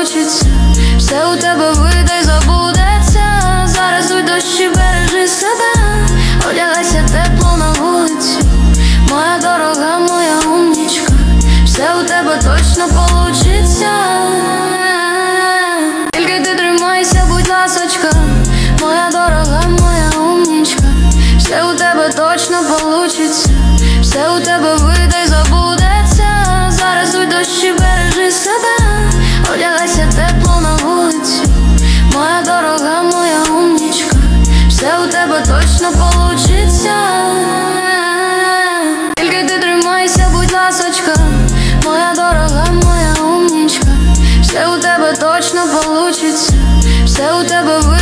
получиться, все у тебе вийде й забудеться. Зараз уй дощі, бережи себе, одягайся тепло на вулицю, моя дорога, моя умнічка, все у тебе точно получиться. Тільки ти тримайся, будь ласочка, моя дорога, моя умнічка, все у тебе точно получиться, все у тебе вийде й забудеться. Зараз уй дощі, бережи себе, одягайся тепло на вулицю, моя дорога, моя умнічка, все у тебе точно получиться. Тільки ти тримайся, будь ласочка, моя дорога, моя умнічка, все у тебе точно получиться, все у тебе вийде.